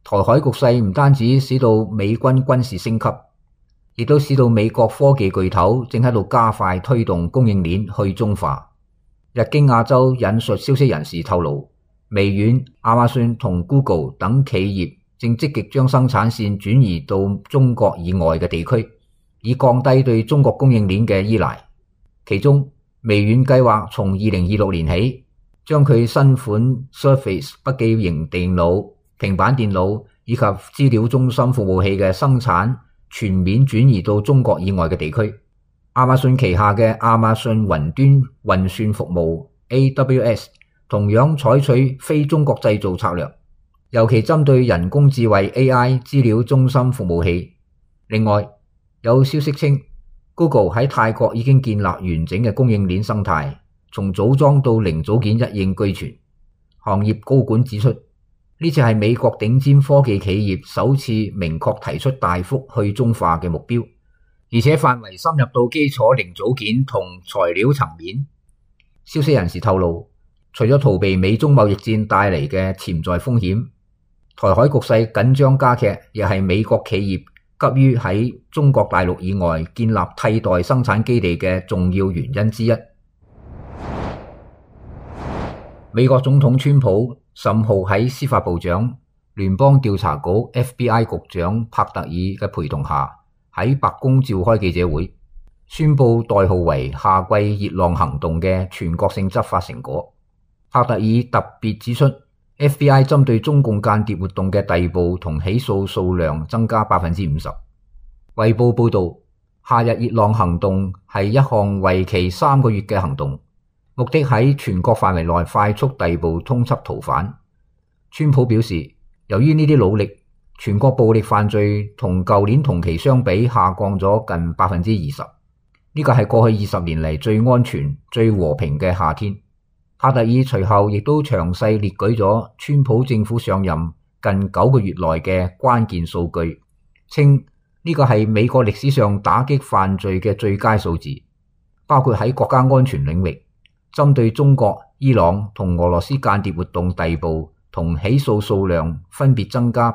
台海局勢唔單止使到美軍軍事升級，亦都使到美國科技巨頭正喺度加快推動供應鏈去中化。日經亞洲引述消息人士透露，微軟、亞馬遜同 Google 等企業正積極將生產線轉移到中國以外嘅地區，以降低對中國供應鏈嘅依賴。其中，微軟計劃從2026年起，將佢新款 Surface 筆記型電腦、平板電腦以及資料中心服務器嘅生產全面轉移到中國以外嘅地區。亞馬遜旗下嘅亞馬遜雲端運算服務 AWS 同樣採取非中國製造策略，尤其針對人工智慧 AI 資料中心服務器。另外，有消息稱 Google 喺泰國已經建立完整嘅供應鏈生態，從組裝到零組件一應俱全。行業高管指出，呢次係美國頂尖科技企業首次明確提出大幅去中化嘅目標，而且範圍深入到基礎零組件同材料層面。消息人士透露，除咗逃避美中貿易戰帶嚟嘅潛在風險，台海局勢緊張加劇亦係美國企業急於喺中國大陸以外建立替代生產基地嘅重要原因之一。美國總統川普15號喺司法部長、聯邦調查局 FBI 局長帕特爾嘅陪同下，喺白宮召開記者會，宣布代號為夏季熱浪行動嘅全國性執法成果。帕特爾特別指出， FBI 針對中共間諜活動嘅逮捕同起訴數量增加 50%。衛報報道，夏日熱浪行動係一項為期3個月嘅行動，目的喺全國範圍內快速逮捕通緝逃犯。川普表示，由於呢啲努力，全國暴力犯罪同舊年同期相比下降咗近 20%。呢個係過去20年嚟最安全、最和平嘅夏天。帕特爾隨後亦都詳細列舉咗川普政府上任近9個月內嘅關鍵數據，稱呢個係美國歷史上打擊犯罪嘅最佳數字，包括喺國家安全領域，針對中國、伊朗同俄羅斯間諜活動逮捕同起訴數量分別增加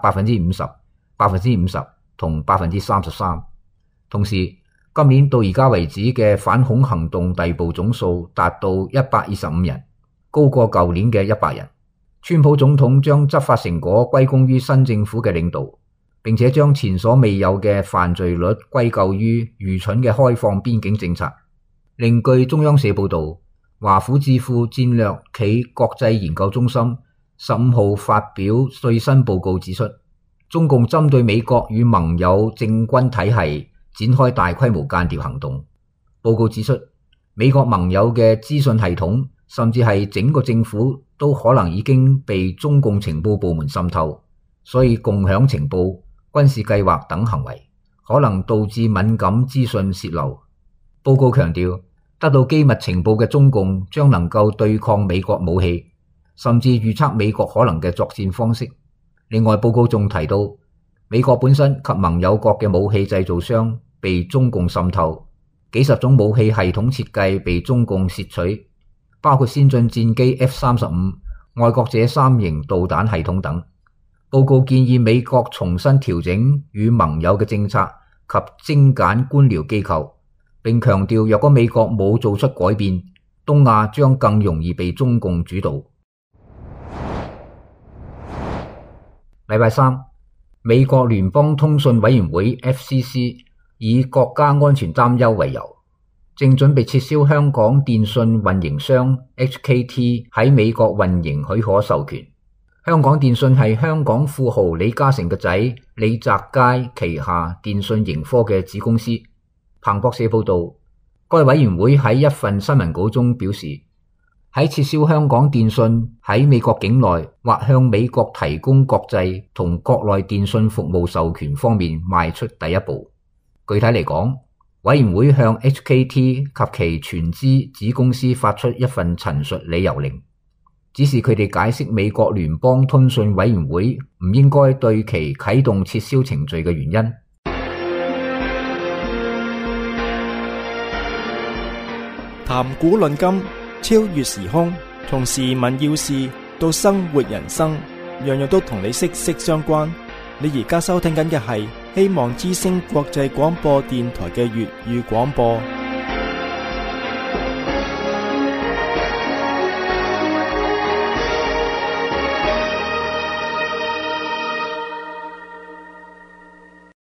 50%、50% 同 33%。同時，今年到而家為止嘅反恐行動逮捕總數達到125人，高過舊年嘅100人。川普總統將執法成果歸功於新政府嘅領導，並且將前所未有嘅犯罪率歸咎於愚蠢嘅開放邊境政策。另據中央社報道，華府智庫戰略暨國際研究中心15號發表最新報告指出，中共針對美國與盟友政軍體系展開大規模間諜行動。報告指出，美國盟友嘅資訊系統甚至係整個政府都可能已經被中共情報部門滲透，所以共享情報、軍事計劃等行為可能導致敏感資訊洩漏。報告強調，得到機密情報嘅中共將能夠對抗美國武器，甚至預測美國可能嘅作戰方式。另外，報告仲提到，美國本身及盟友國嘅武器製造商被中共滲透，幾十種武器系統設計被中共竊取，包括先進戰機 F-35、愛國者3型導彈系統等。報告建議美國重新調整與盟友嘅政策及精簡官僚機構，並強調若果美國冇做出改變，東亞將更容易被中共主導。禮拜三，美國聯邦通訊委員會 FCC 以國家安全擔憂為由，正準備撤銷香港電訊運營商 HKT 喺美國運營許可授權。香港電訊係香港富豪李嘉誠嘅仔李澤楷旗下電訊盈科嘅子公司。彭博社報道，該委員會喺一份新聞稿中表示，喺撤銷香港電訊喺美國境內或向美國提供國際同國內電訊服務授權方面邁出第一步。具體嚟講，委員會向 HKT 及其全資子公司發出一份陳述理由令，指示佢哋解釋美國聯邦通訊委員會唔應該對其啟動撤銷程序嘅原因。 談古論今，超越時空，從時聞要事到生活人生， 樣樣都同你息息相關。你而家收聽緊嘅係希望之聲國際廣播電台嘅粵語廣播。